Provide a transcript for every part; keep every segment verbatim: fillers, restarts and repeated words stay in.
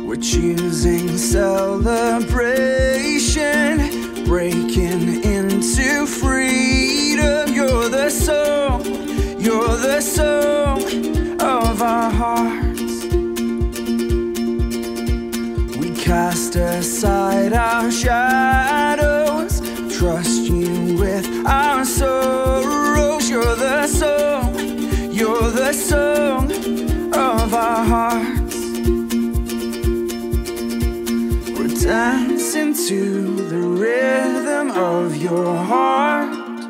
We're choosing celebration, breaking into freedom. You're the song, you're the song of our hearts. We cast aside our shadows, trust you with our sorrows. You're the song, you're the song of our hearts. We're dancing to the rhythm of your heart.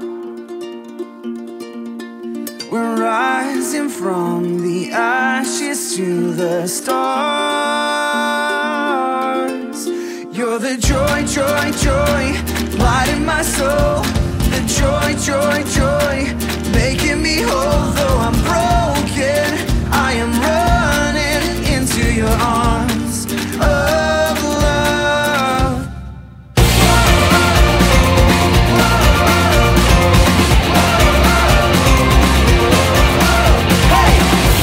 We're rising from the ashes to the stars. You're the joy, joy, joy, light in my soul. The joy, joy, joy, making me whole. Though I'm broken, I am running into your arms of love. Hey!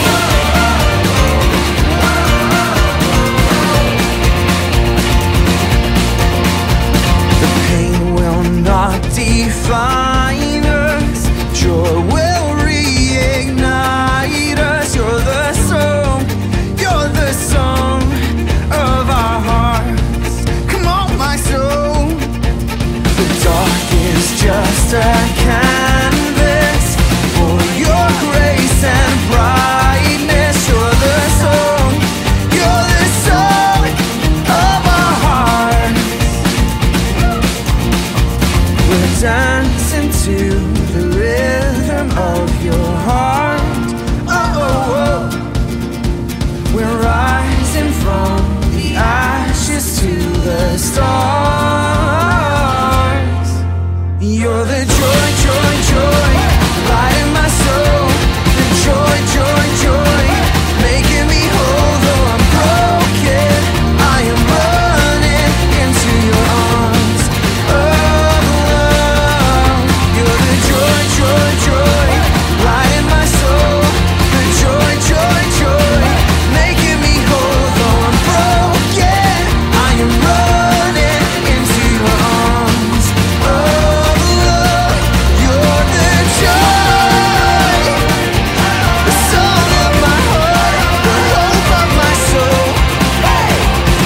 The pain will not define us. Joy will reignite us. You're the song, you're the song of our hearts. Come on, my soul. The dark is just a canvas for your grace and brightness. You're the song, you're the song of our hearts. We're dancing to the rhythm of your heart. Oh, oh, oh. We're rising from the ashes to the stars. You're the joy, joy, joy, light in my soul. The joy, joy, joy, making me whole. Though I'm broken, I am running into your arms of love. You're the joy, joy, joy, light in my soul. The joy, joy, joy, making me whole. Though I'm broken, I am running into your arms of love. You're the joy, the song of my heart, the hope of my soul. Hey!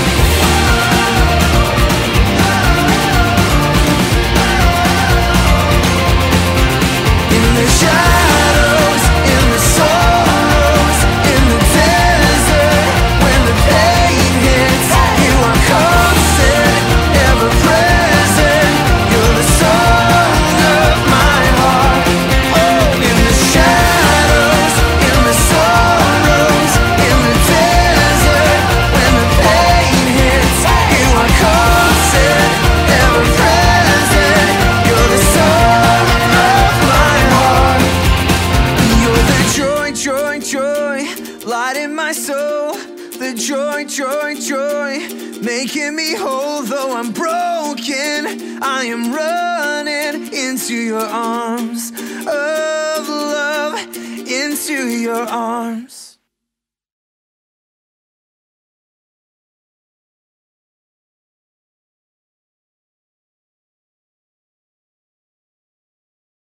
In the shadows, in the sorrows, in the desert, when the pain hits, you are constant, ever present. You're the song of my heart. Oh, in the shadows, in the sorrows, in the desert, when the pain hits, you are constant, ever present. You're the song of my heart. You're the joy, joy, joy, light in my soul. The joy, joy, joy, making me whole. Though I'm broken, I am running into your arms of love, into your arms.